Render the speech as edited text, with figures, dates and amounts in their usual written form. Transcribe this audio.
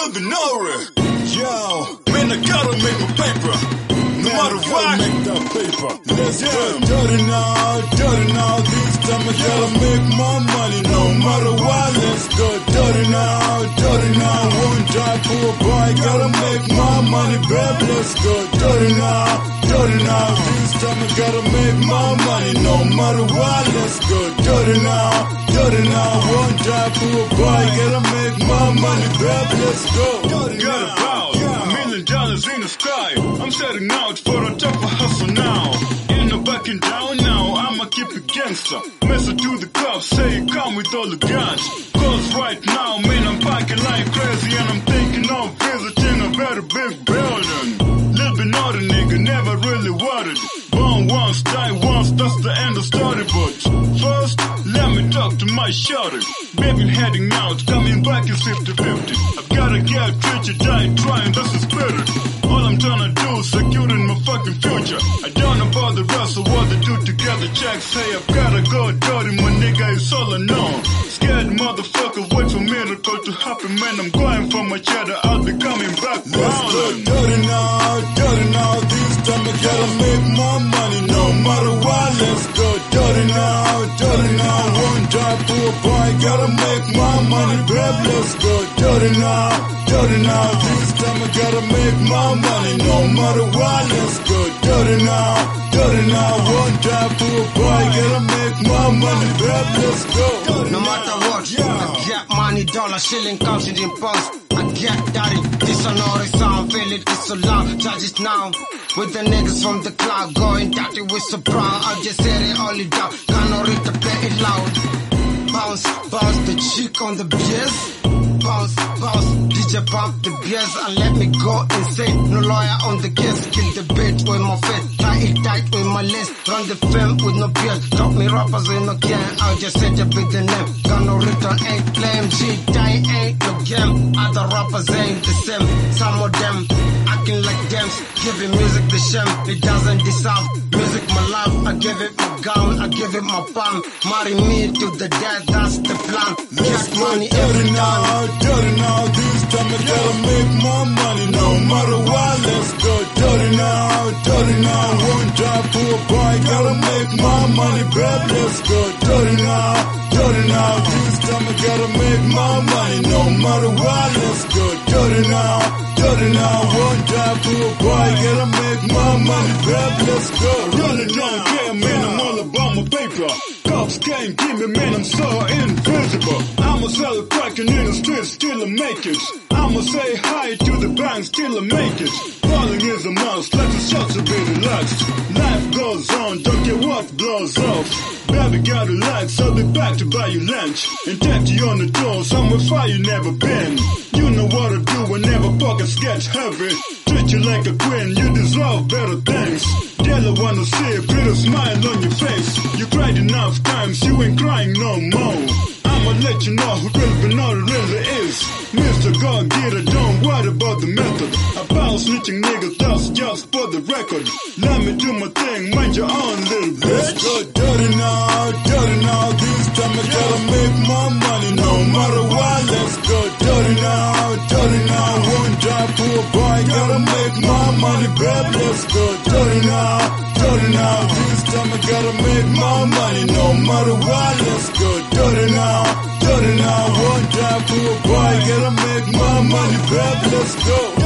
living alright. Yo, man, I gotta make my paper. No matter what, make that paper. Let's go. Dirty now, this time I gotta make my money. No matter what, let's go. Dirty now, one time for a boy, gotta make my money, babe. Let's go. Dirty now, this time I gotta make my money. No matter what, let's go. Dirty now, one time for a boy, gotta make my money, babe. Let's go. Got about $1 million in the sky. I'm setting out for a tougher hustle now. Ain't no backing down now, I'ma keep it gangster. Message to the cops, say come with all the guns. Cause right now, man, I'm packing like crazy and I'm thinking of visiting a very big building. Living out a nigga, never really worried. Born once, die once, that's the end of story. But first, let me talk to my shorty. Baby heading out, coming back is 50-50. I've gotta get rich or die trying, that's the spirit. All I'm trying to do is securing my fucking future. I don't know about the rest of what they do together. Check say I've gotta go dirty, my nigga is all I know. Scared motherfucker, wait for miracle to happen, man. I'm going for my cheddar, I'll be coming back round. Dirty now, this time I gotta make my money. No matter what, let's go. Dirty now, one time for a boy, gotta make my money, babe. Let's go. Dirty now, this time I gotta make my money. No matter what, let's go. Dirty now, one time for a boy, gotta make my money, babe. Let's go. No matter what, I get money, dollar, shilling, comes in pounds. I get dirty, this on all the sound, feel it, it's so loud, charge it now. With the niggas from the cloud, going dirty with so proud. I just said it all it down, gonna read the play it loud. Bounce, the chick on the BS. Bounce, DJ bump the BS and let me go insane. No lawyer on the case, kill the beat with my face. Tie it tight with my list, run the film with no BS. Talk me rappers in no can, I'll just say the big name. Gonna return ain't claim, G-die ain't no game. Other rappers ain't the same, some of them acting like them. Giving music the shame, it doesn't deserve. Music my life, I give it my gown, I give it my palm. Marry me to the death, that's the plan. Get money every time. Dirty now, this time I gotta make my money. No matter what, let's go. Dirty now, one time for a boy, gotta make my money, babe. Let's go. Dirty now, this time I gotta make my money. No matter what, let's go. Dirty now, one time for a boy, gotta make my money, babe. Let's go. Really don't care, man, I'm all about my paper. Cops can't keep me, man, I'm so invisible. I'ma sell cracking in the streets, still I make it. I'ma say hi to the bank, still I make it. Falling is a must, let the shots be relaxed. Life goes on, don't care what blows off. Baby gotta relax, I'll be back to buy you lunch. And take you on the door, somewhere far you never been. You know what to do whenever pockets get heavy. Treat you like a queen, you deserve better things. Girl, I wanna see a pretty smile on your face. You cried enough times, you ain't crying no more. I'ma let you know who really know it really is. Mr. God-Getter, don't worry about the method. About snitching niggas, that's just for the record. Let me do my thing, mind your own little bitch. Let's go. Dirty now, this time I gotta make my money. No matter what, let's go. Dirty now, one time for a boy, gotta make my money, babe. Let's go. Dirty now, this time I gotta make my money. No matter what, let's go. Dirty now, one time for a boy, gotta make my money, babe. Let's go.